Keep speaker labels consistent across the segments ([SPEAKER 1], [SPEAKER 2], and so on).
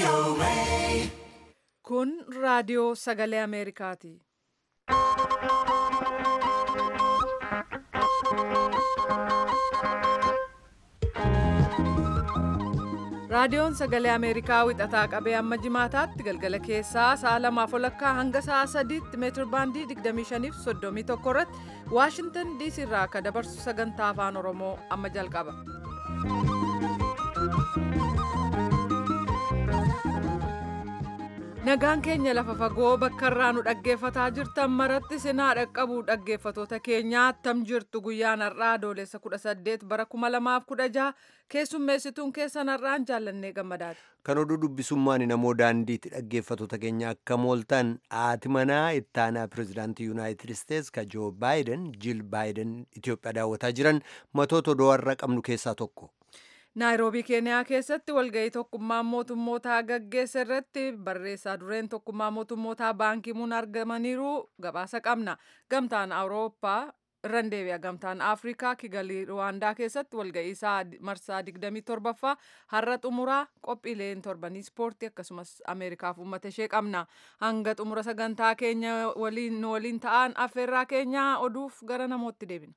[SPEAKER 1] Kun raadiyoo sagalee Ameerikaati. Raadiyoon sagalee Ameerikaa wixataa qabee amma jimaataatti galgala keessaa sa'a 2:00 hanga sa'a 3:00 meetir baandii 25 fi 31 irratti Waashingtan DC irraa akka dabarsu sagantaa afaan Oromoo amma jalqaba. Nagaan keenya lafa fagoo bakka irraa nu dhaggeeffataa jirtan maratti sinaa dhaqqabu dhaggeeffatoota keenyaa attam jirtu guyyaan har'aa adoolessa 18 bara 2016 keessummeessituun keessan har'aan jaallannee gammadaati.
[SPEAKER 2] Kan oduu dubbisummaan namoo daandiitti dhaggeeffatoota keenya akka mooltan haati manaa ittaanaa pirezidaantii Yuunaayitid Isteets ka Joo Baayiden Jiil Baayiden Itoophiyaa daawwataa jiran matoota oduu har'a qabnu keessaa tokko.
[SPEAKER 1] Naayiroobii Keeniyaa keessatti walgahii tokkummaa mootummootaa gaggeesse irratti barreessaa dureen tokkummaa mootummootaa Baankii Muun argamaniiru gabaasa qabna. Gamtaan Awurooppaa irraan deebi'a. Gamtaan Afrikaa Kigalii Ruwaandaa keessatti walgahii isaa marsaa 27ffaa har'a xumuraa qophiileen torbanii ispoortii akkasumas Ameerikaaf uummata ishee qabna. Hanga xumura sagantaa keenya waliin ta'an affeerraa keenya oduuf gara namootti deebina.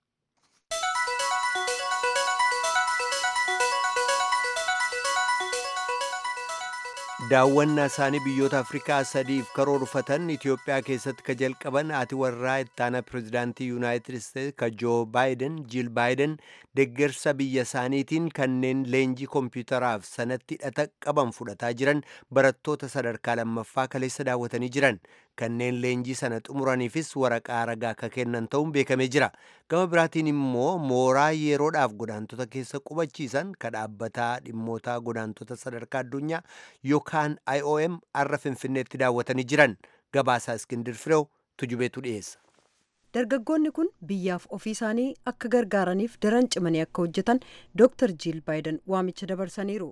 [SPEAKER 2] Daawwannaa isaanii biyyoota Afrikaa sadiif karoorfatan Itoophiyaa keessatti ka jalqaban haati warraa ittaanaa pirezidaantii Yuunaayitid Isteets ka Joo Baayiden Jiil Baayiden deeggarsa biyya isaaniitiin kanneen leenjii koompiyutaraaf sanatti hidhata qaban fudhataa jiran barattoota sadarkaa lammaffaa kaleessa daawwatanii jiran. Kanneen leenjii sana xumuraniifis waraqaa ragaa akka kennan ta'uun beekamee jira. Gama biraatiin immoo mooraa yeroodhaaf godaantota keessa qubachiisan ka dhaabbataa dhimmoota godaantota sadarkaa addunyaa yookaan IOM har'a Finfinneetti daawwatanii jiran. Gabaasaa Iskindir Fireew tujubeetu dhiyeessa.
[SPEAKER 3] Dargaggoonni kun biyyaaf ofii isaanii akka gargaaraniif daran cimanii akka hojjetan Dr. Jiil Baayiden waamicha dabarsaniiru.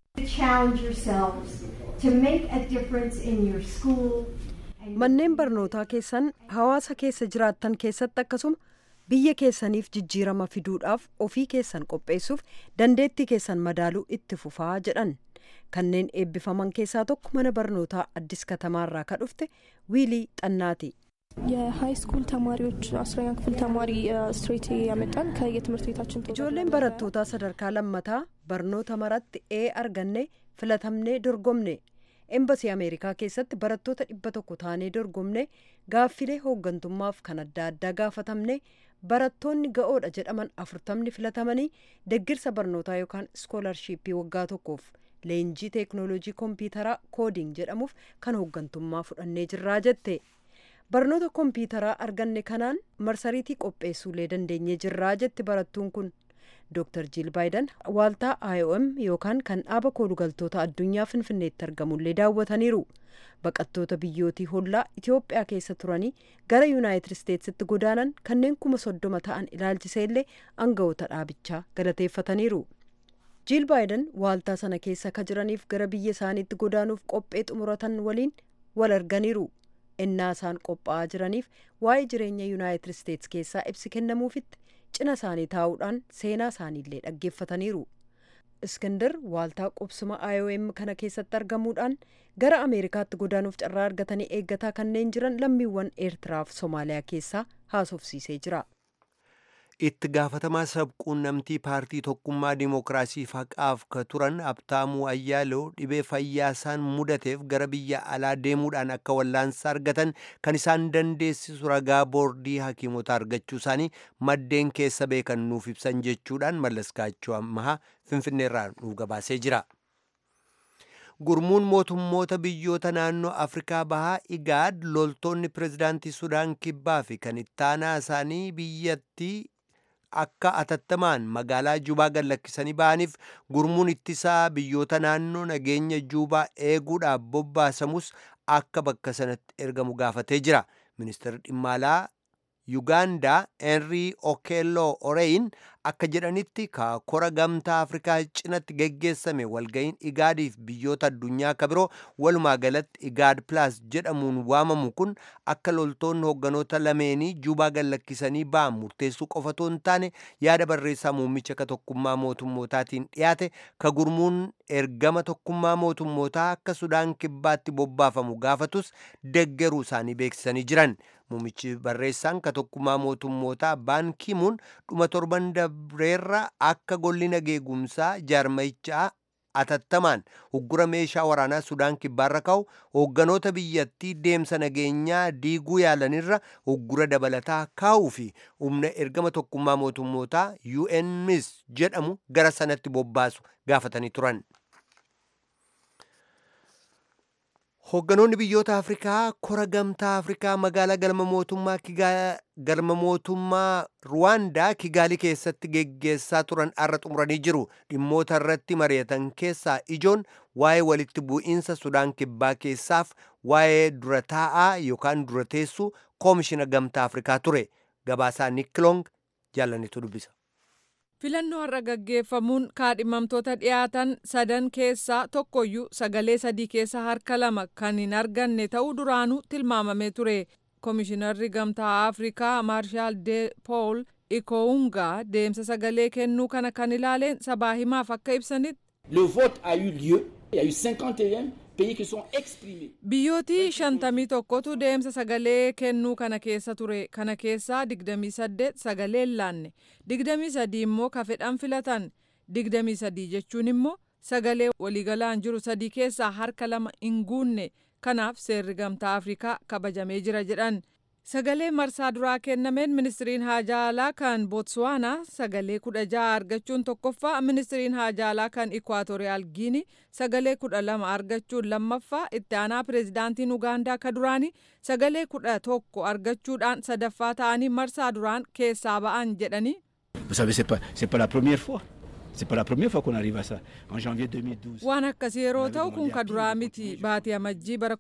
[SPEAKER 3] Manneen barnootaa keessan hawaasa keessa jiraattan keessatti akkasuma biyya keessaniif jijjiirama fiduudhaaf ofii keessan qopheessuuf dandeettii keessan madaaluu itti fufaa jedhan. Kanneen eebbifaman keessaa tokko mana barnootaa Addis Katamaarraa ka dhufte Wiilii Xannaati.
[SPEAKER 4] የሃይስኩል ተማሪዎች 10ኛ ክፍል ተማሪ ስትሬት ያመጣን ከየትምህርት ቤታችን
[SPEAKER 3] ijoolleen barattoota sadarkaa lammataa barnoota maratti arganne filatamnee dorgomne. Embasii Ameerikaa keessatti barattoota 100 taanee dorgomne gaaffilee hooggantummaaf kan adda addaa gaafatamne barattoonni ga'oodha jedhaman 40 filatamanii deeggarsa barnootaa yookaan iskoolarshiippii waggaa tokkoof leenjii teeknooloojii koompiyutaraa koodiing jedhamuuf kan hooggantummaa fudhannee jirraa jette. Barnoota koompiyutaraa arganne kanaan marsariitii qopheessuulee dandeenyee jirraa jetti barattuun kun. Dr. Jiil Baayiden waaltaa IOM yookaan kan dhaaba koolugaltoota addunyaa Finfinneetti argamullee daawwataniiru. Baqattoota biyyootii hollaa Itoophiyaa keessa turanii gara Yuunaayitid Isteetsitti godaanan kanneen 30,000 ta'an ilaalchiseellee aangawoota dhaabichaa galateeffataniiru. Jiil Baayiden waaltaa sana keessa ka jiraniif gara biyya isaaniitti godaanuuf qophee xumuratan waliin wal arganiiru. Ennaa isaan qophaa'aa jiraniif waa'ee jireenya Yuunaayitid Isteets keessaa ibsi kennamuufitti cina isaanii taa'uudhaan seenaa isaaniillee dhaggeeffataniiru. Iskindir waaltaa qubsuma IOM kana keessatti argamuudhaan gara Ameerikaatti godaanuuf carraa argatanii eeggataa kanneen jiran lammiiwwan Eertiraaf Somaaliyaa keessaa haasofsiisee jira.
[SPEAKER 2] Itti gaafatamaa sabquunnamtii paartii tokkummaa dimookiraasii haqaaf ka turan Abtaamuu Ayyaaloo dhibee fayyaa isaan mudateef gara biyya alaa deemuudhaan akka wallaansa argatan kan isaan dandeessisu ragaa boordii hakiimota argachuu isaanii maddeen keessa beekan nuuf ibsan jechuudhaan Mallaskaachoo Ammahaa Finfinneerraa nuuf gabaasee jira. Gurmuun mootummoota biyyoota naannoo Afrikaa bahaa IGAD loltoonni pirezidaantii Sudaan Kibbaa fi kan ittaanaa isaanii biyyattii akka atattamaan magaalaa Juubaa gad lakkisanii ba'aniif gurmuun ittisaa biyyoota naannoo nageenya Juubaa eeguudhaaf bobbaasamus akka bakka sanatti ergamu gaafatee jira. Ministeerri dhimma alaa Yugaandaa Henry Okello Oreeyin akka jedhanitti kora gamtaa Afrikaa cinatti geggeessame walga'iin Igaadiif biyyoota addunyaa akka biroo walumaa galatti Igaad Plus jedhamuun waamamu kun akka loltoonni hoogganoota lameenii Juubaa gallakkisanii ba'an murteessuu qofatoo hin taane yaada barreessaa muummicha ka tokkummaa mootummootaatiin dhiyaate ka gurmuun ergama tokkummaa mootummootaa akka Sudaan kibbaatti bobbaafamu gaafatus deggeruu isaanii beeksisanii jiran. Muummichi barreessaan ka tokkummaa mootummootaa Baan Ki-muun dhuma torban dabreerra akka golli nageegumsaa jaarmayichaa atattamaan uggura meeshaa waraanaa Sudaan kibbaarra ka'u hoogganoota biyyattii deemsa nageenyaa diiguu yaalanirra uggura dabalataa kaa'uu fi humna ergama tokkummaa mootummootaa UNMISS jedhamu gara sanatti bobbaasu gaafatanii turan. Hoogganoonni biyyoota Afrikaa kora gamtaa Afrikaa magaalaa galma mootummaa Ruwaandaa Kigaalii keessatti geggeessaa turan har'a xumuranii jiru. Dhimmoota irratti mari'atan keessaa ijoon waa'ee walitti bu'iinsa Sudaan kibbaa keessaaf waa'ee dura taa'aa yookaan dura teessuu koomishina gamtaa Afrikaa ture. Gabaasaa Niklong jaallanitu dubbisa.
[SPEAKER 1] Filannoo har'a gaggeeffamuun kaadhimamtoota dhiyaatan sadan keessaa tokkoyyuu sagalee 3 keessa harka 2 kan hin arganne ta'uu duraanuu tilmaamamee ture. Komishinarri gamtaa Afrikaa Maarshaal De Pool Ikoungaa deemsa sagalee kennuu kana kan ilaaleen sabaa himaaf akka ibsanitti.
[SPEAKER 5] Le vote a eu lieu. Il y a eu 51 pays qui sont exprimés.
[SPEAKER 1] Biyyooti 51tu deemsa sagalee kennuu kana keessa ture. Kana keessaa 28 sagalee laanne. 23 immoo ka fedhan filatan. 23 jechuun immoo sagalee waliigalaan jiru 3 keessaa harka 2 hin guunne. Kanaaf seerri gamtaa Afrikaa kabajamee jira jedhan. Sagalee marsaa duraa kennameen ministiriin haajaa alaa kan Botswaanaa sagalee 16 argachuun tokkoffaa, ministiriin haajaa alaa kan Ikwaatooriyaal Giinii sagalee 12 argachuun lammaffaa, itti aanaa pireezidaantiin Ugaandaa ka duraanii sagalee 11 argachuudhaan sadaffaa ta'anii marsaa duraan keessaa ba'an jedhanii.
[SPEAKER 5] Vous savez, c'est pas la première fois. C'est pas la première fois qu'on arrive à ça. En janvier 2012.
[SPEAKER 1] Waan akkasii yeroo ta'u kun ka duraa miti. Baatii amajjii bara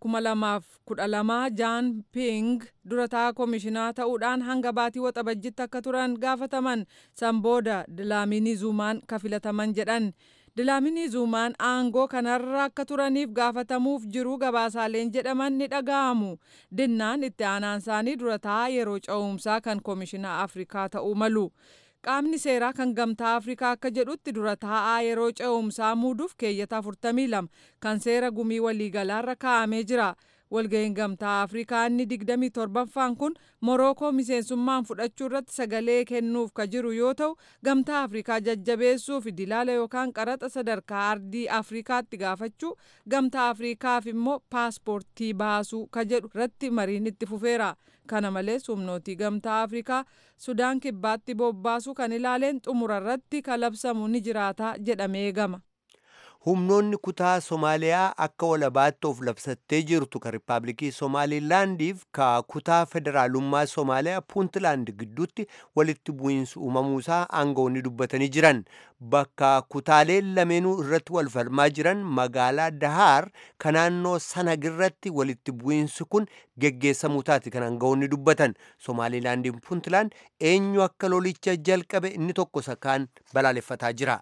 [SPEAKER 1] 2012 Jaan Ping durataa komishinaa ta'uudhaan hanga baatii waxabajjitti akka turan gaafataman san booda Dilaamini Zuumaan ka filataman jedhan. Dilaamini Zuumaan aangoo kanarra akka turaniif gaafatamuuf jiru gabaasaaleen jedhaman ni dhaga'amu. Dinnaan itti aanaan isaanii durataa yeroo ce'umsaa kan komishinaa Afrikaa ta'uu malu. Qaamni seeraa kan gamtaa Afrikaa akka jedhutti dura taa'aa yeroo ce'umsaa muuduuf keeyyata 42 kan seera gumii waliigalaarra kaa'amee jira. Walga'iin gamtaa Afrikaa inni 27ffaan kun Morookoo miseensummaan fudhachuu irratti sagalee kennuuf ka jiru yoo ta'u, gamtaa Afrikaa jajjabeessuuf dilaala yookaan qaraxa sadarkaa ardii Afrikaatti gaafachuu, gamtaa Afrikaaf immoo paaspoortii baasuu ka jedhu irratti mariin itti fufeera. Kana malees humnootii gamtaa Afrikaa Sudaan kibbaatti bobbaasuu kan ilaaleen xumura irratti kalabsamu ni jiraata jedhamee eegama.
[SPEAKER 2] Humnoonni kutaa Somaaliyaa akka walabaatti of labsattee jirtu ka Riippaabilikii Somaalilaandiif ka kutaa federaalummaa Somaaliyaa Puuntlaand gidduutti walitti bu'iinsi uumamuusaa aangawoonni dubbatanii jiran. Bakka kutaaleen lameenuu irratti wal falmaa jiran magaalaa Dahaar ka naannoo Sanagirratti walitti bu'iinsi kun geggeessamuu taati kan aangawoonni dubbatan. Somaalilaandiin Puuntlaand eenyu akka lolicha jalqabe inni tokko sakaan balaaleffataa jira.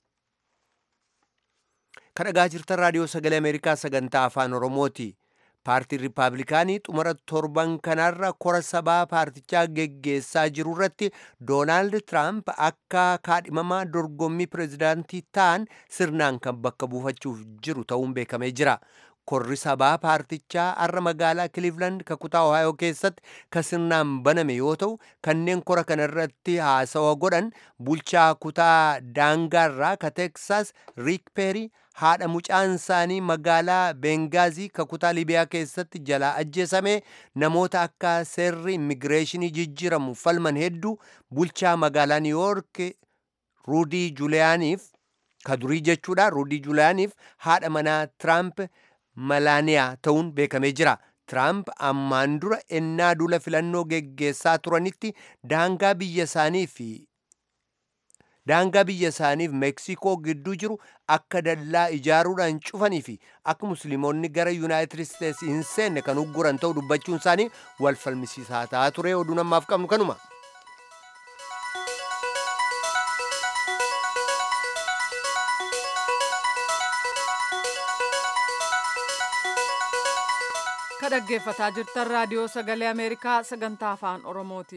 [SPEAKER 2] Kan dhagaa jirtan raadiyoo sagalee Ameerikaa sagantaa afaan Oromooti. Paartiin Riippaabilikaanii xumura torban kanarra kora sabaa paartichaa geggeessaa jiru irratti Doonaald Tiraamp akka kaadhimamaa dorgommii pireezidaantii ta'an sirnaan kan bakka buufachuuf jiru ta'uun beekamee jira. Korri sabaa paartichaa har'a magaalaa Kiliivilaand ka kutaa Ohaayoo keessatti ka sirnaan baname yoo ta'u, kanneen kora kanarratti haasawa godhan bulchaa kutaa daangaarraa ka Teeksaas Riik Peerii, haadha mucaan isaanii magaalaa Bengaazii ka kutaa Libiyaa keessatti jalaa ajjeesame, namoota akka seerri immigireeshinii jijjiiramu falman hedduu, bulchaa magaalaa Niiwuyoork Ruudii Juuliyaaniif ka durii jechuudha. Ruudii Juuliyaaniif haadha manaa Tiraamp Malaaniyaa ta'uun beekamee jira. Tiraamp ammaan dura ennaa duula filannoo geggeessaa turanitti daangaa biyya isaanii fi daangaa biyya isaaniif Meeksikoo gidduu jiru akka dallaa ijaaruudhaan cufanii fi akka musliimonni gara Yuunaayitid Isteetsi hin seenne kan ugguran ta'uu dubbachuun isaanii wal falmisiisaa ta'aa ture. Oduu namaaf qabnu kanuma.
[SPEAKER 1] Ka dhaggeeffataa jirtan raadiyoo sagalee Ameerikaa sagantaa afaan Oromooti.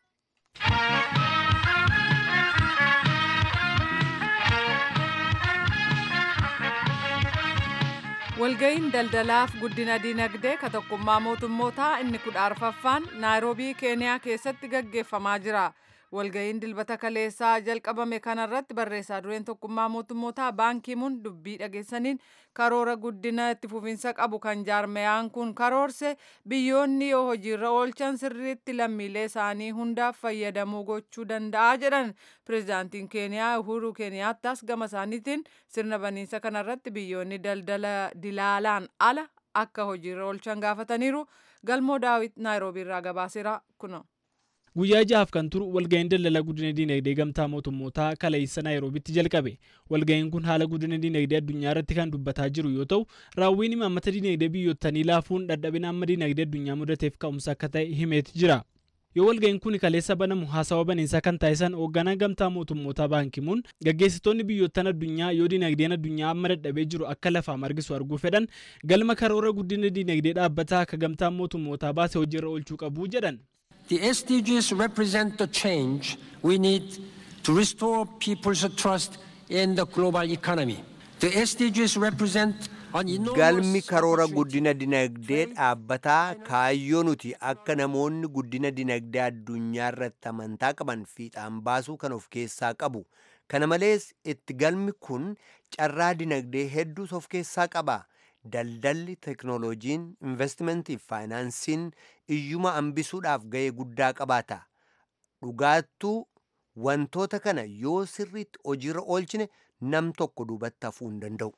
[SPEAKER 1] Walga'iin daldalaaf guddina dinagdee ka tokkummaa mootummootaa inni 14ffaan Naayiroobii Keeniyaa keessatti gaggeeffamaa jira. Walga'iin dilbata kaleessaa jalqabame kanarratti barreessaa dureen tokkummaa mootummootaa Baan Kii Muun dubbii dhageessaniin karoora guddina itti fufinsa qabu kan jaarmayaan kun karoorse biyyoonni yoo hojiirra oolchan sirriitti lammiilee isaanii hundaaf fayyadamuu gochuu danda'a jedhan. Pireezidaantiin Keeniyaa Uhuru Keeniyaattas gama isaaniitiin sirna baniinsa kanarratti biyyoonni daldala dilaalaan ala akka hojiirra oolchan gaafataniiru. Galmoo Daawit Naayiroobiirraa gabaaseera kuno.
[SPEAKER 6] Guyyaa jahaaf kan turu walga'iin daldala guddina dinagdee gamtaa mootummootaa kaleessa Naayiroobitti jalqabe. Walga'iin kun haala guddina dinagdee addunyaa irratti kan dubbataa jiru yoo ta'u, raawwiin imaammata dinagdee biyyootanii laafuun dadhabina amma dinagdee addunyaa mudateef ka'umsa akka ta'e himeeti jira. Yoo walga'iin kun kaleessa banamu haasawa baniinsaa kan taasisan hoogganaa gamtaa mootummootaa Baan Kii Muun gaggeessitoonni biyyoottan addunyaa yoo dinagdeen addunyaa amma dadhabee jiru akka lafaa margisu arguu fedhan galma karoora guddina dinagdee dhaabbataa akka gamtaan mootummootaa baase hojiirra oolchuu qabu jedhan.
[SPEAKER 7] The SDGs represent the change we need to restore people's trust in the global economy. The SDGs represent an enormous...
[SPEAKER 2] Galmi karoora guddina dinagdee dhaabbataa kaayyoo nuti akka namoonni guddina dinagdee addunyaa irratti amantaa qaban fiixaan baasuu kan of keessaa qabu. Kana malees itti galmi kun carraa dinagdee hedduus of keessaa qaba. Daldalli, teknooloojiin, investimentii fi faayinaansiin iyyuma hambisuudhaaf ga'ee guddaa qabaata. Dhugaattuu wantoota kana yoo sirriitti hojiirra oolchine nam tokko duubatti hafuu hin danda'u.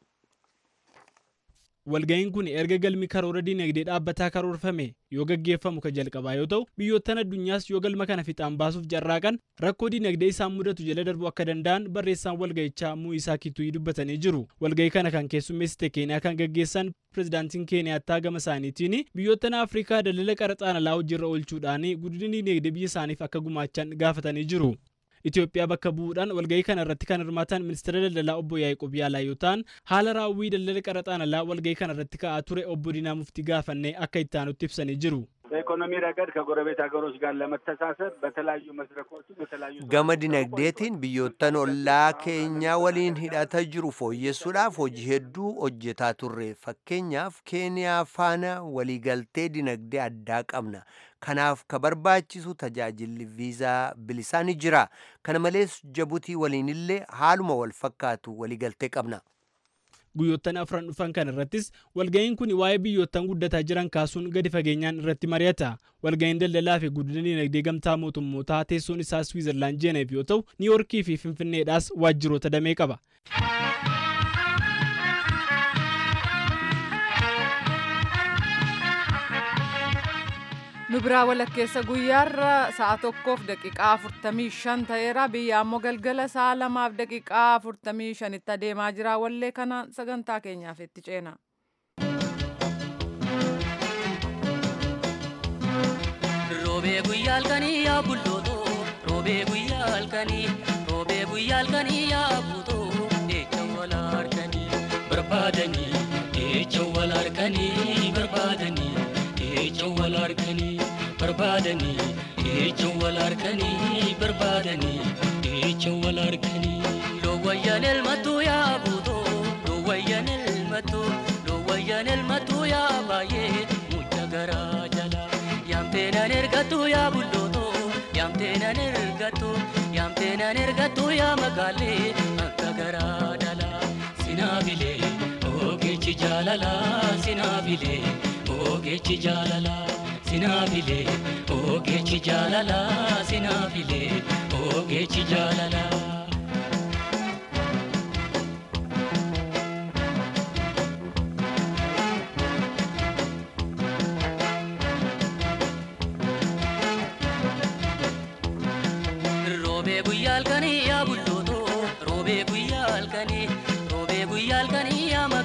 [SPEAKER 6] Walga'iin kun erga galmi karoora dinagdee dhaabbataa karoorfame yoo gaggeeffamu kan jalqabaa yoo ta'u, biyyoottan addunyaas yoo galma kana fixaan baasuuf carraaqan rakkoo dinagdee isaan mudatu jala darbuu akka danda'an barreessaan walga'ichaa Muisaa Kituyi dubbatanii jiru. Walga'ii kana kan keessummeessite Keeniyaa kan gaggeessan pireezidaantiin Keeniyaattaa gama isaaniitiin biyyoottan Afrikaa daldala qaraxaan alaa hojiirra oolchuudhaan guddinni dinagdee biyya isaaniif akka gumaachan gaafatanii jiru. Itoophiyaa bakka bu'uudhaan walga'ii kana irratti kan hirmaatan ministeera daldalaa obbo Yaaqoob Yaalaa yoo ta'an haala raawwii daldala qaraxaan alaa walga'ii kana irratti ka'aa ture obbo Diinaa Muftii gaafannee akka itti aanutti ibsanii jiru.
[SPEAKER 8] በኢኮኖሚ ረገድ ከጎረቤት ሀገሮች ጋር ለመተሳሰር በተለያዩ መድረኮች በተለያዩ
[SPEAKER 2] Gama dinagdeetiin biyyoottan ollaa keenyaa waliin hidhata jiru fooyyessuudhaaf hojii hedduu hojjetaa turre. Fakkeenyaaf Keeniyaa faana waliigaltee dinagdee addaa qabna. Kanaaf ka barbaachisu tajaajilli viizaa bilisaa ni jira. Kana malees Jabuutii waliin illee haaluma wal fakkaatu waliigaltee qabna.
[SPEAKER 6] Guyyoottan afran dhufan kan irrattis walga'iin kun waa'ee biyyoottan guddataa jiran kaasuun gadi fageenyaan irratti mari'ata. Walga'iin daldalaa fi guddina dinagdee gamtaa mootummootaa teessoon isaa Swiizerlaand Jeeneef yoo ta'u, Niiwoorkii fi Finfinneedhaas waajjiroota damee qaba.
[SPEAKER 1] Nu biraa walakkeessa guyyaarra sa'a 1:45 ta'eera. Biyya ammoo galgala sa'a 2:45 adeemaa jira. Wallee kanaan sagantaa keenyaaf itti ceena.
[SPEAKER 9] Roobee guyyaa halkanii yaa bultootoo, roobee guyyaa halkanii, roobee guyyaa halkanii yaa buutoo, jecha wal harkanii barbaadanii, jecha wal harkanii barbaadanii. Jecha wal harkanii barbaadanii, jecha wal harkanii barbaadanii, jecha wal harkanii. Loowwayyan elmattuu yaa buutoo, loowwayyan elmattuu, loowwayyan elmattuu yaa baay'ee mucha garaa jala. Yaamteenan ergattuu yaa bultootoo, yaamteenan ergattuu, yaamteenan ergattuu yaa magaalee akka garaa dhala. Sinaafilee ogeechi jaalala, sinaafilee. Ogeechi jaalala sinaafilee, ogeechi jaalala sinaafilee, ogeechi jaalala. Roobee guyyaa halkanii yaa bultootoo,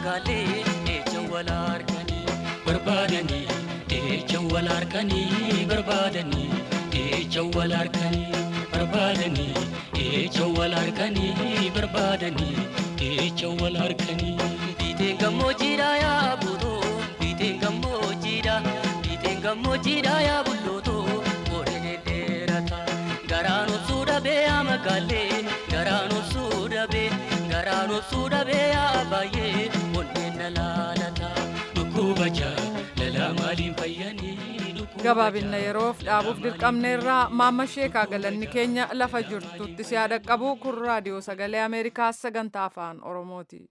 [SPEAKER 9] magaalee eecha wal harkanii barbaadanii eecha wal harkanii barbaadanii eecha wal harkanii barbaadanii eecha wal harkanii barbaadanii eecha wal harkanii biiteen gammoojjiidhaa yaa buutoo biiteen gammoojjiidhaa yaa bullootoo boodee dheerata garaan obsuu dhabee yaa magaalee garaan obsuu dhabee yaa baay'ee onneen na laalata dhukkuba jaalala maaliin fayyanii.
[SPEAKER 1] gabaabinna yeroof dhaabuuf dirqamneerraa maamma sheekaa galanni keenya lafa jirtutti si yaada qabu kun raadiyoo sagalee ameerikaa sagantaa afaan oromooti.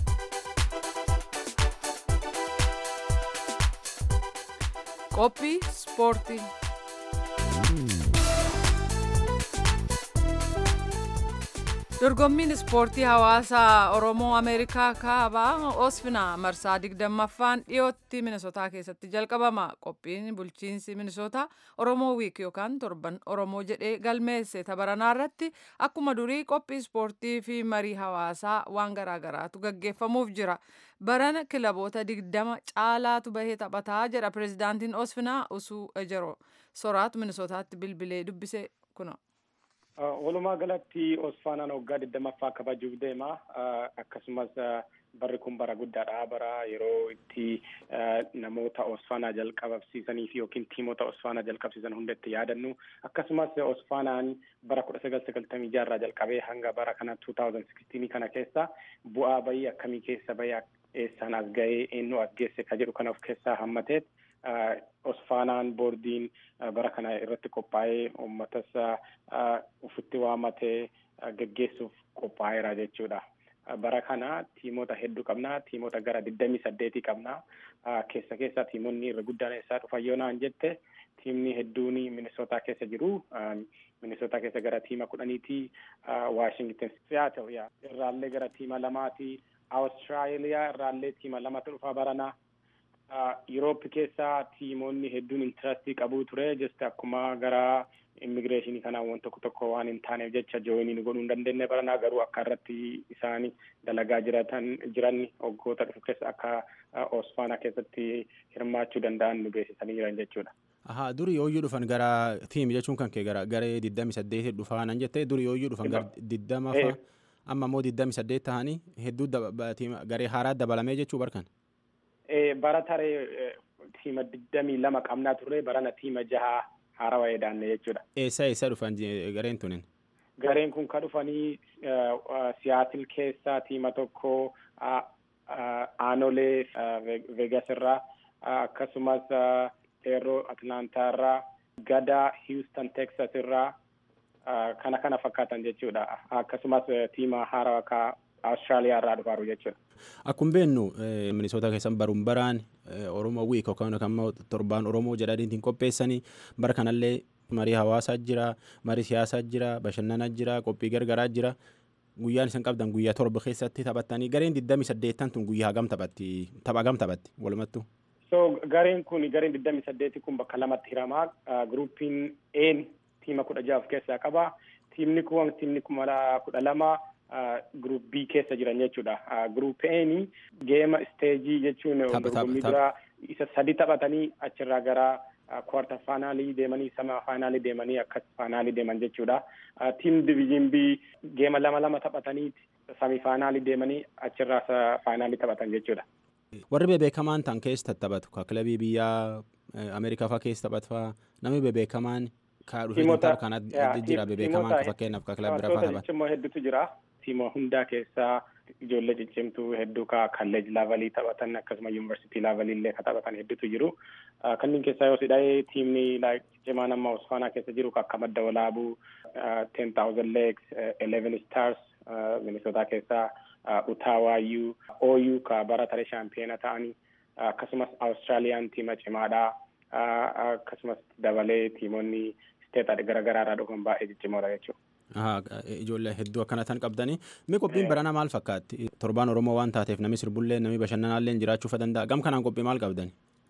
[SPEAKER 1] qophii ispoortii. dorgommiin ispoortii hawaasaa oromoo ameerikaa kaabaa osfinaa marsaa 20ffaan dhiyootti minisotaa keessatti jalqabama. qophiin bulchiinsi minisotaa oromoo wiik yookaan torban oromoo jedhee galmeesse tabaranaa irratti akkuma durii qophii ispoortii fi marii hawaasaa waan garaagaraatu gaggeeffamuuf jira. barana kilaboota 20 caalaatu bahee taphataa jedha pirezidaantiin osfinaa usuu ejero soraatu minisotaatti bilbilee dubbise kuno.
[SPEAKER 10] Walumaa galatti Osfaanaan waggaa 20ffaa kabajuuf deema. Akkasumas barri kun bara guddaadha. Bara yeroo itti namoota Osfaanaa jalqabsiisanii fi yookiin tiimota Osfaanaa jalqabsiisan hundatti yaadannu. Akkasumas Osfaanaan bara 1996 irraa jalqabee hanga bara kana 2016 kana keessa bu'aa bayii akkamii keessa bayii eessaan as ga'ee eenyu as geesse ka jedhu kana of keessaa hammateet. Osfaanaan boordiin bara kana irratti qophaa'ee uummatas ufitti waamatee geggeessuuf qophaa'eera jechuudha. Bara kana tiimota hedduu qabna. Tiimota gara 28 qabna. Keessa tiimonni irra guddaan eessaa dhufan yoo naan jette tiimni hedduun Minnesota keessa jiru. Minnesota keessa gara tiima 10ti. Washington Seattle irraallee gara tiima 2ti. Austraaliyaa irraallee tiima 2tu dhufa barana. Yurooppi keessa tiimonni hedduun intarastii qabuu ture. Just akkuma gara immigireeshinii kanaan waan tokko waan hin taaneef jecha jooyiniin godhuu hin dandeenye baranaa garuu akka irratti isaanii dalagaa jiran waggoota dhufu keessa akka Osfaanaa keessatti hirmaachuu danda'an nu beeksisanii jiran jechuudha.
[SPEAKER 11] Durii yooyyuu dhufan gara tiim jechuun kan kee gara garee 28 dhufaanan jettee durii yooyyuu dhufan gara 20 fa amma immoo 28 ta'anii hedduu garee haaraa dabalamee jechuu barkan.
[SPEAKER 10] Bara taree tiima 22 qabnaa turre barana tiima 6 haarawaa edaanne jechuudha.
[SPEAKER 11] Eessa dhufan gareen tunin?
[SPEAKER 10] Gareen kun kan dhufanii Siyaatil keessa tiima tokko Aanolee Vegas irraa akkasumas Teeroo Atlaantaa irraa Gadaa Houston Texas irraa kana fakkaatan jechuudha. Akkasumas tiima haarawaa Austraaliyaa irraa dhufaaru jechuudha.
[SPEAKER 11] Akkuma beeknu Minnesota keessan baruun baraan Oromoo wiik yookaan torbaan Oromoo jedhaniitiin qopheessanii bara kanallee marii hawaasaa jira, marii siyaasaa jira, bashannanaa jira, qophii gargaraa jira. Guyyaan isin qabdan guyyaa torba keessatti taphattanii gareen 28 tun guyyaa hagam taphatti? Tapha hagam taphatti walumattu?
[SPEAKER 10] Gareen 28 kun bakka lamatti hiramaa. Gruupiin A tiima 16 of keessaa qaba. Tiimni kun 12 Group B keessa jiran jechuudha. Group A geema isteejii jechuun dorgommii dura isa 3 taphatanii achirraa gara quarter finaalii deemanii sama finaalii deemanii akka finaalii deeman jechuudha. Team Division B geema 2 taphatanii semi finaalii deemanii achirraa finaalii taphatan jechuudha.
[SPEAKER 11] Warri bebeekamaan tan keessa taphatu ka kilabii biyyaa Ameerikaa fa'aa keessa taphatu fa'aa namni bebeekamaan ka dhufee kana jira bebeekamaan fakkeenyaaf ka kilabii biraa fa'aa taphatu.
[SPEAKER 10] Hedduutu jira. Tiima hundaa keessaa ijoollee ciccimtuu hedduu ka college levelii taphatan akkasuma university levelii illee ka taphatan hedduutu jiru. Kanneen keessaa yoo sidha'ee tiimni cimaan amma Osfaanaa keessa jiru akka madda walaabuu 10,000 Lakes 11 Stars Minnesota keessaa Utaawaayyuu OU ka bara taree shaampiyoona ta'anii akkasumas Austraaliyaan tiima cimaadhaa akkasumas dabalee tiimonni isteeta garaagaraa irraa dhufan baay'ee ciccimoodha jechuudha.
[SPEAKER 11] Ijoollee hedduu akkana tan qabdanii mee qophiin baranaa maal fakkaatti? Torbaan Oromoo waan taateef namni sirbullee namni bashannanaallee jiraachuu danda'a. Gam kanaan qophii maal qabdani?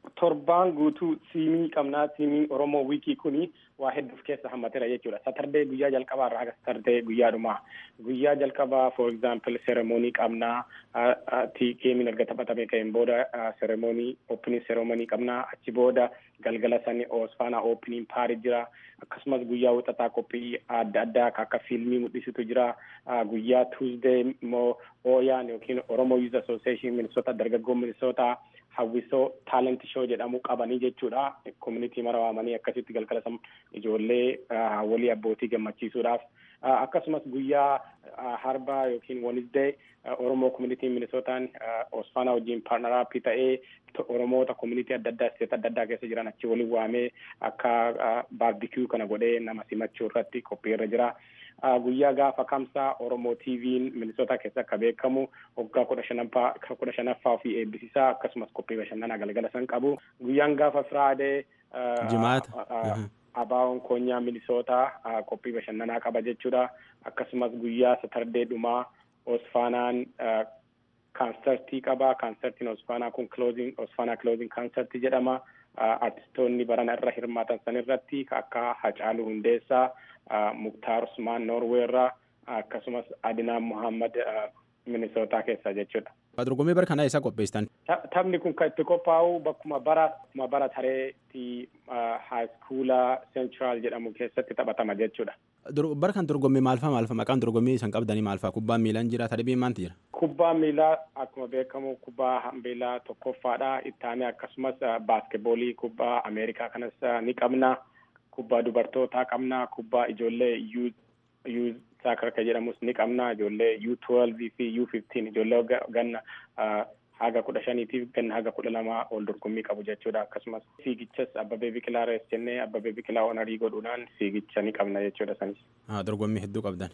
[SPEAKER 10] torbaan guutuu siimii qabnaa. Siimii Oromoo wiikii kuni waa hedduuf keessa hammateera jechuudha. Satardee guyyaa jalqabaa irraa haga satardee guyyaa dhumaa. Guyyaa jalqabaa for example seremoonii qabnaa. Geemiin erga taphatamee ka'een booda seremoonii opening seremoonii qabnaa. Achi booda galgala sanii Osfaanaa opening paarii jira. Akkasumas guyyaa wixataa qophii adda addaa akka fiilmii mul'isutu jira. Guyyaa Tuesday immoo OYAN yookiin Oromoo Youth Association Minnesota dargaggoo Minnesota hawwisoo talent show jedhamu qabanii jechuudha. Community mara waamanii akkasitti galgala ijoollee walii abbootii gammachiisuudhaaf. Akkasumas guyyaa harbaa yookiin Wednesday Oromoo community Minnesotaan Osfaanaa wajjin partner up ta'ee Oromoota community adda addaa state adda addaa keessa jiran achi waliin waamee akka barbecue kana godhee nama simachuu irratti qophii irra jira. Guyyaa gaafa kamsaa Oromoo TV'n Minnesota keessa akka beekamu waggaa 15ffaa ofii eebbisiisaa akkasumas qophii bashannanaa galgala san qabu. Guyyaan gaafa Friday
[SPEAKER 11] jimaata
[SPEAKER 10] Abaawon Koonyaa Minnesota qophii bashannanaa qaba jechuudha. Akkasumas guyyaa Satardee dhumaa Osfaanaan kaansertii qaba. Kaansertiin Osfaanaa kun Osfaanaa closing kaansertii jedhama. Artistoonni barana irra hirmaatan san irratti akka Hacaaluu Hundeessaa, Muktaar Usmaan Norway irraa akkasumas Adinaan Muhammad Minnesota keessa jechuudha.
[SPEAKER 11] Dorgommii bara kana isa qopheessitan.
[SPEAKER 10] Taphni kun kan itti qophaa'u bakkuma bara tareetti high school Central jedhamu keessatti taphatama jechuudha.
[SPEAKER 11] Bara kan dorgommii maalfaa maqaan dorgommii isan qabdanii maalfaa kubbaan miilaan jira tadhibiin maanti jira?
[SPEAKER 10] Kubbaan miilaa akkuma beekamu kubbaa hambeelaa tokkoffaadha. Ittaanee akkasumas baaskeeboolii kubbaa Ameerikaa kanas ni qabna. Kubbaa dubartootaa qabna. Kubbaa ijoollee youth soccer ka jedhamus ni qabna. Ijoollee U12 fi U15 ijoollee ganna haga 15tiif ganna haga 12 ol dorgommii qabu jechuudha. Akkasumas fiigichas Abbabee Biqilaa rees jennee Abbabee Biqilaa onarii godhuudhaan fiigicha ni qabna jechuudha sanis.
[SPEAKER 11] Dorgommii hedduu qabdan.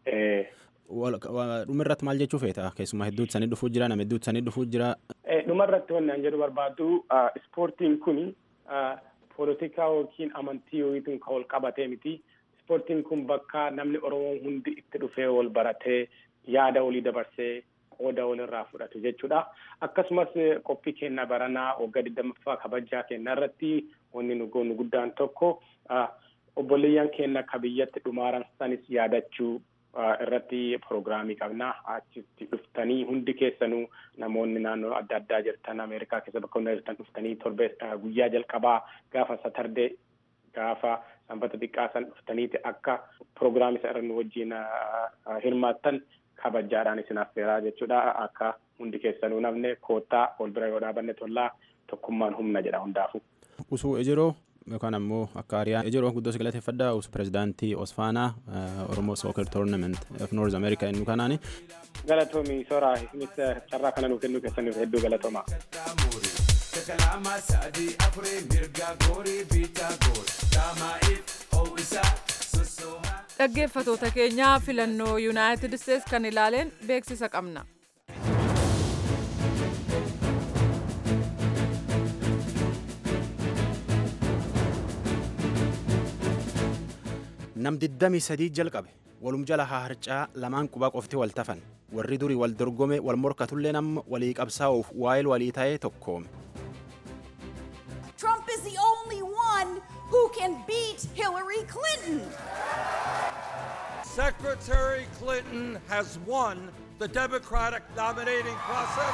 [SPEAKER 11] Dhumarratti maal jechuu feeta? Keessumaa hedduutti sanii dhufuu jira, nama hedduutti sanii dhufuu jira.
[SPEAKER 10] Dhumarratti wanni an jedhu barbaadu ispoortiin kuni poolitikaa yookiin amantii yookiin kan wal qabatee miti. Ispoortiin kun bakka namni Oromoo hundi itti dhufee wal baratee yaada walii dabarsee qooda walirraa fudhatu jechuudha. Akkasumas qophii keenya baranaa waggaa 20ffaa kabajaa keenya irratti wanni nu goonu guddaan tokko obboleeyyan keenya akka biyyatti dhumaaran sanis yaadachuu irratti proogiraamii qabna. Achitti dhuftanii hundi keessanuu namoonni naannoo adda addaa jirtan Ameerikaa keessa bakka hundaa jirtan dhuftanii guyyaa jalqabaa gaafa Satardee gaafa sanbata xiqqaa san dhuftaniiti akka proogiraamii isa irra nu wajjin hirmaattan kabajaadhaan isin affeeraa jechuudha. Akka hundi keessanuu namne koottaa ol bira yoo dhaabanne tollaa tokkummaan humna jedha hundaafu.
[SPEAKER 11] Usuu Ejiroo yookaan ammoo akka Ariyaa Ejiroo guddoo galateeffadhaa usuu pirezidaantii Osfaanaa Oromoo Soccer Tournament of North America inni kanaani.
[SPEAKER 10] Galatoomii soraa isinis carraa kana nuu kennuu keessaniif hedduu galatoomaa.
[SPEAKER 12] Kalama sadi afure mirga gori bita gor damaif ho'isa sosoha.
[SPEAKER 1] Dhaggeeffatoota keenyaa filannoo United States kan ilaaleen beeksisa qabna.
[SPEAKER 11] Nam 23 jalqabe walum jala harcaa lamaan qubaa qofti wal tafan warri durii wal dorgome wal morkatullee nama walii qabsaa'uuf waa'il walii ta'ee tokkoome.
[SPEAKER 13] Trump is the only one who can beat Hillary Clinton.
[SPEAKER 14] Secretary Clinton has won the Democratic nominating process.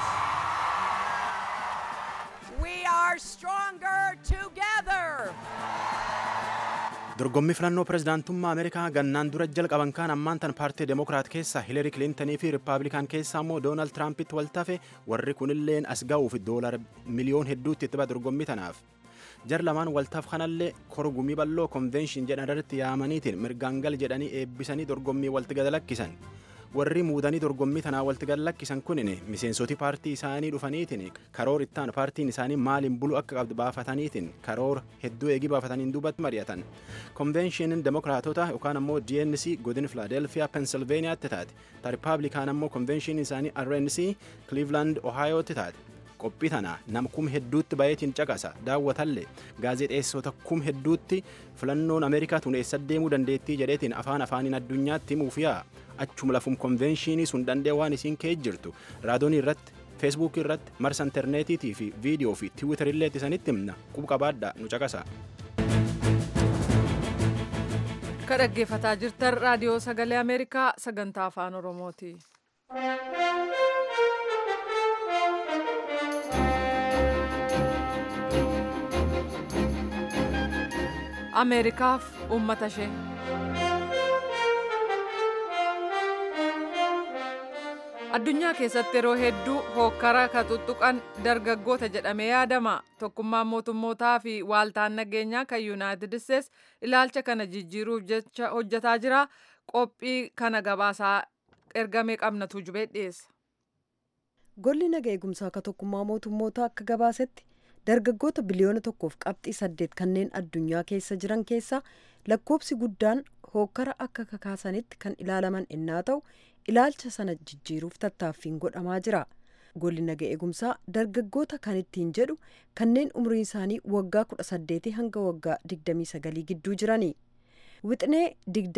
[SPEAKER 13] We are stronger together.
[SPEAKER 11] Dorgommii filannoo pirezidaantummaa Ameerikaa gannaan dura jalqaban kan ammaan tan paartii Demokiraat keessa Hillary Clintonii fi Rippaabilikaan keessa immoo Doonaald Tiraampiti wal tafe warri kunilleen as ga'uuf $1 miliyoon hedduutti itti ba'a dorgommii tanaaf. Jar lamaan waltaaf kanallee korgumii balloo konvenshin jedhan irratti yaamaniitiin mirgaangal jedhanii eebbisanii dorgommii walti gad lakkisan. Warri muudanii dorgommii tanaa walti gad lakkisan kunin miseensoti paartii isaanii dhufaniitiin karoor ittaan paartiin isaanii maaliin bulu akka qabdu baafataniitiin karoor hedduu eegii baafataniin duubatti mari'atan. Konvenshiniin Demokiraatota yookaan ammoo DNC godin Filaadelfiyaa Pensilveeniyaatti taate. Ta Rippaabilikaan ammoo konvenshiniin isaanii RNC Cleveland Ohio'tti taate. Qophii tana nama kum hedduutti baay'eetiin caqasa daawwatallee gaazexeessota kum hedduutti filannoon Ameerikaa tun eessa deemuu dandeettii jedheetiin afaaniin addunyaatti himuuf yaa achuma lafum konvenshinii sun danda'e waan isiin kee jirtu raadoonii irratti feesbuukii irratti marsa intarneetiitii fi viidiyoo fi tiwiitarii illee isinitti himna quba qabaadhaa nu caqasaa.
[SPEAKER 1] Kan dhaggeeffataa jirtan raadiyoo sagalee Ameerikaa sagantaa afaan Oromooti. Ameerikaaf uummata ishee. Addunyaa keessatti yeroo hedduu hokkara ka tuttuqan dargaggoota jedhamee yaadama. Tokkummaan mootummootaa fi waaltaan nageenyaa kan Yuunaayitid Isteets ilaalcha kana jijjiiruuf jecha hojjetaa jira. Qophii kana gabaasaa ergamee qabnatu jubee dhiyeessa.
[SPEAKER 3] Golli naga eegumsaa ka tokkummaa mootummootaa akka gabaasetti dargaggoota biliyoona 1.8 kanneen addunyaa keessa jiran keessaa lakkoobsi guddaan hokkara akka kakaasanitti kan ilaalaman innaa ta'u ilaalcha sana jijjiiruuf tattaaffiin godhamaa jira. Golli naga eegumsaa dargaggoota kan ittiin jedhu kanneen umriin isaanii waggaa 18 hanga waggaa 29 gidduu jirani. Wixinee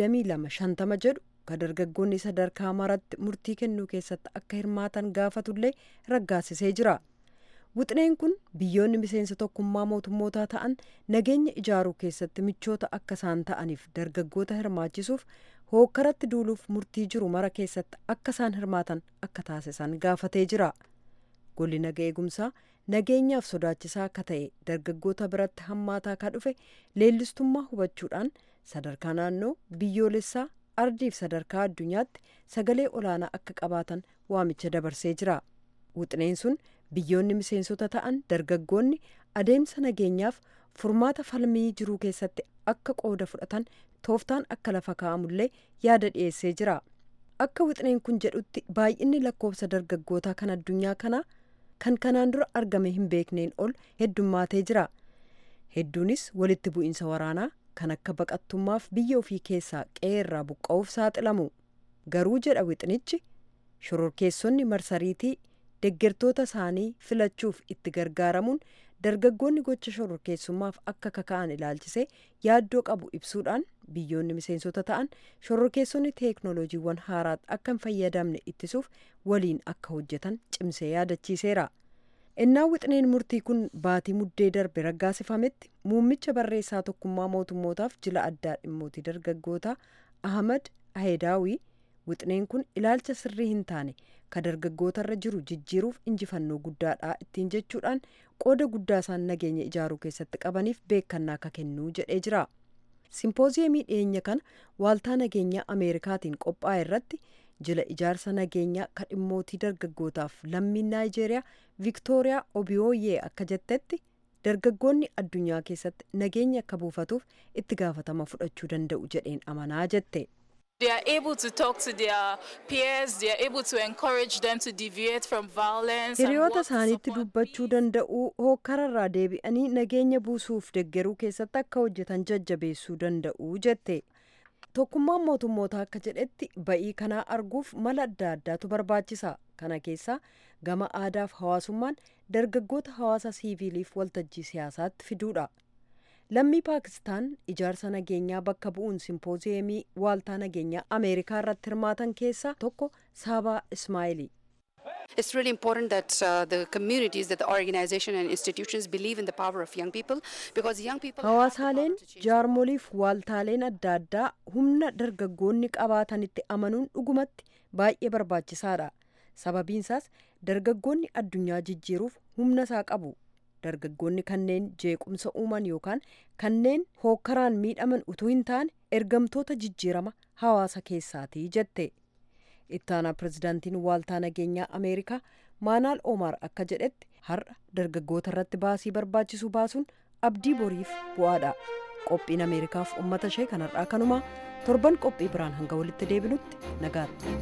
[SPEAKER 3] 2250 jedhu ka dargaggoonni sadarkaa maratti murtii kennuu keessatti akka hirmaatan gaafatullee raggaasisee jira. Wixineen kun biyyoonni miseensa tokkummaa mootummootaa ta'an nageenya ijaaruu keessatti michoota akka isaan ta'aniif dargaggoota hirmaachisuuf hookkaratti duuluuf murtii jiru mara keessatti akka isaan hirmaatan akka taasisan gaafatee jira. Golli naga eegumsaa nageenyaaf sodaachisaa akka ta'e dargaggoota biratti hammaataa akka dhufe leellistummaa hubachuudhaan sadarkaa naannoo biyyoolessaa ardiif sadarkaa addunyaatti sagalee olaanaa akka qabaatan waamicha dabarsee jira. Wixineen sun biyyoonni miseensota ta'an dargaggoonni adeemsa nageenyaaf furmaata falmii jiruu keessatti akka qooda fudhatan tooftaan akka lafa kaa'amullee yaada dhiyeessee jira. Akka wixineen kun jedhutti baay'inni lakkoofsa dargaggootaa kan addunyaa kanaa kan kanaan dura argame hin beekneen ol heddummaatee jira. Hedduunis walitti bu'iinsa waraanaa kan akka baqattummaaf biyya ofii keessaa qe'ee irraa buqqa'uuf saaxilamu. Garuu jedha wixinichi shororkeessonni marsariitii deeggartoota isaanii filachuuf itti gargaaramuun dargaggoonni gocha shororkeessummaaf akka kaka'an ilaalchisee yaaddoo qabu ibsuudhaan biyyoonni miseensota ta'an shororkeessonni teeknooloojiiwwan haaraatti akka hin fayyadamne ittisuuf waliin akka hojjetan cimsee yaadachiiseera. Innaa wixineen murtii kun baatii muddee darbe raggaasifametti muummicha barreessaa tokkummaa mootummootaaf jila addaa dhimmootii dargaggootaa Ahmad Ahedaawii wixineen kun ilaalcha sirrii hin taane ka dargaggootarra jiru jijjiiruuf injifannoo guddaadha ittiin jechuudhaan qooda guddaa isaan nageenya ijaaruu keessatti qabaniif beekannaa akka kennuu jedhee jira. Simpooziyemii dhiyeenya kana waaltaa nageenyaa Ameerikaatiin qophaa'e irratti jila ijaarsa nageenyaa ka dhimmootii dargaggootaaf lammiin Naayijeeriyaa Viktooriyaa Obiyooyee akka jettetti dargaggoonni addunyaa keessatti nageenya akka buufatuuf itti gaafatama fudhachuu danda'u jedheen amanaa jette.
[SPEAKER 15] They are able to talk to their peers, they are able to encourage them to deviate from violence.
[SPEAKER 3] Hiriyoota isaaniitti dubbachuu danda'u hookkararraa deebi'anii nageenya buusuuf deeggaruu keessatti akka hojjetan jajjabeessuu danda'u jette. Tokkummaan mootummootaa akka jedhetti ba'ii kanaa arguuf mala adda addaatu barbaachisa. Kana keessaa gama aadaaf hawaasummaan dargaggoota hawaasa siiviiliif waltajjii siyaasaatti fiduudha. Lammii Paakistaan ijaarsa nageenyaa bakka bu'uun simpooziyemii waaltaa nageenyaa Ameerikaa irratti hirmaatan keessaa tokko Saabaa Ismaa'ili.
[SPEAKER 16] It's really important that the communities, that the organization and institutions believe in the power of young people because young people.
[SPEAKER 3] Hawaasaaleen jaarmoliif waaltaaleen adda addaa humna dargaggoonni qabaatanitti amanuun dhugumatti baay'ee barbaachisaadha. Sababiinsaas dargaggoonni addunyaa jijjiiruuf humna isaa qabu. Dargaggoonni kanneen jeequmsa uuman yookaan kanneen hookkaraan miidhaman utuu hin taane ergamtoota jijjiirama hawaasa keessaatii jette. Ittaanaa pirezidaantiin waaltaa nageenyaa Ameerikaa Maanaal Omar akka jedhetti har'a dargaggoota irratti baasii barbaachisu baasuun abdii boriif bu'aadha. Qophiin Ameerikaaf uummata ishee kanarraa kanumaa torban qophii biraan hanga walitti deebinutti nagaatti.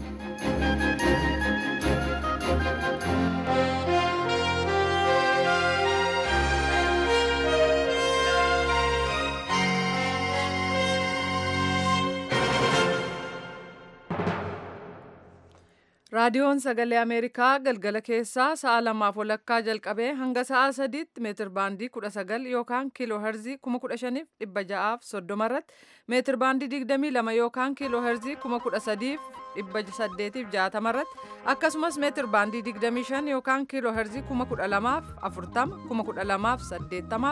[SPEAKER 1] Raadiyoon Sagalee Ameerikaa galgala keessaa sa'a 2:00 jalqabee hanga sa'a 3:00 meetir baandii 19 yookaan kiiloo herzii 15,630 irratti meetir baandii 22 yookaan kiiloo herzii 13,765 860 irratti akkasumas meetir baandii 25 yookaan kiiloo herzii 1240 1280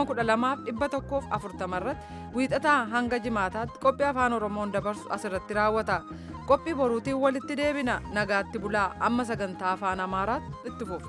[SPEAKER 1] 1240 irratti wiixataa hanga jimaataatti qophii afaan oromoon dabarsu asirratti raawwata. Qophii boruutiin walitti deebina. Nagaatti bulaa. Amma sagantaa afaan amaaraatti itti fufu.